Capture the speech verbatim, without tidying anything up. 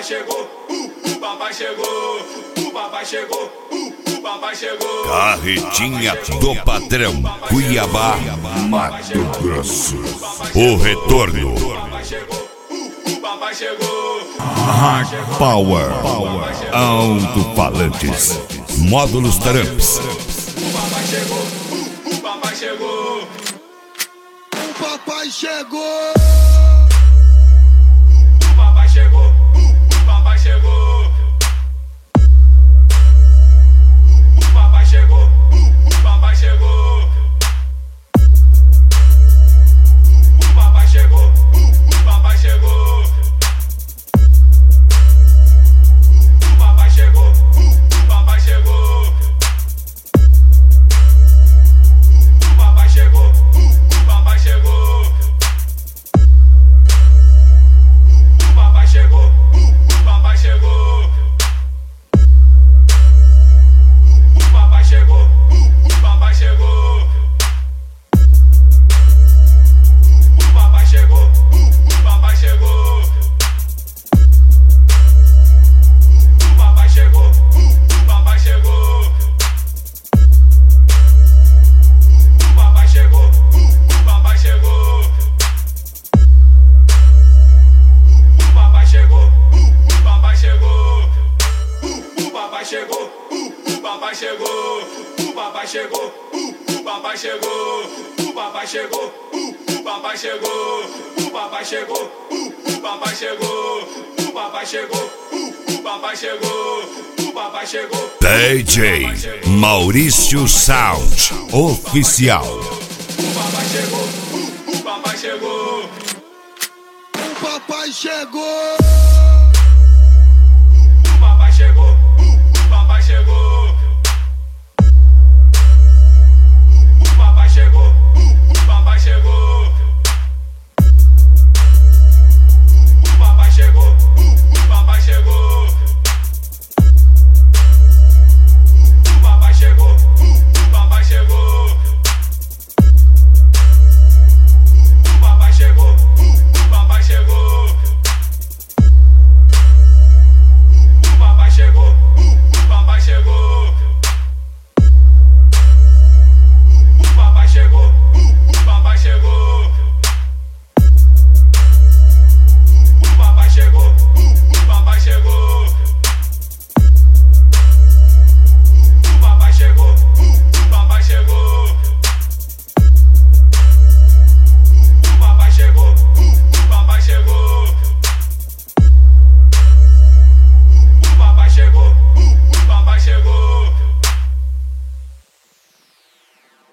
papai chegou, uh, o papai chegou, o papai chegou, uh, o papai chegou. Carretinha do Patrão, Cuiabá, Mato Grosso. O retorno. O papai chegou. Hard Power. Alto-falantes. Módulos Tramps. O papai chegou, uh, o papai chegou. O papai chegou. O papai chegou, uh, o papai chegou. O papai chegou, uh, o papai chegou. O papai chegou, uh, o papai chegou. O papai chegou, uh, o papai chegou. O papai chegou, uh, o papai chegou. O papai chegou, uh, o papai chegou. O papai chegou, uh, o papai chegou. O papai chegou, uh, o papai chegou. O papai chegou, uh, o papai chegou. O papai chegou, uh, o papai chegou. O papai chegou, uh, o papai chegou. Uh, o papai chegou, uh, o papai chegou. O papai chegou, uh, o papai chegou. O papai chegou, uh, o papai chegou. O papai chegou, uh, o papai chegou. O papai chegou, uh, o papai chegou. O papai chegou. D J Maurício Sound Oficial. O papai chegou, uh, o papai chegou. O papai chegou.